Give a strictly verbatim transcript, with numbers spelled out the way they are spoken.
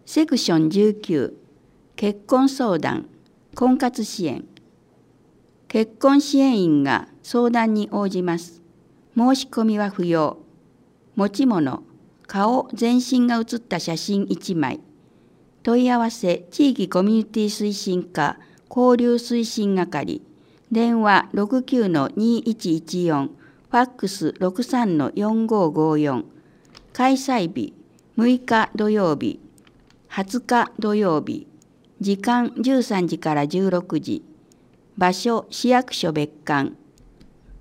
セクションじゅうきゅう、結婚相談、婚活支援。結婚支援員が相談に応じます。申し込みは不要。持ち物、顔、全身が写った写真いちまい。問い合わせ、地域コミュニティ推進課、交流推進係。電話 ろくきゅうのにいちいちよん、ファックス ろくさんのよんごごよん。開催日、むいか土曜日、はつか土曜日。時間じゅうさんじからじゅうろくじ。場所、市役所別館。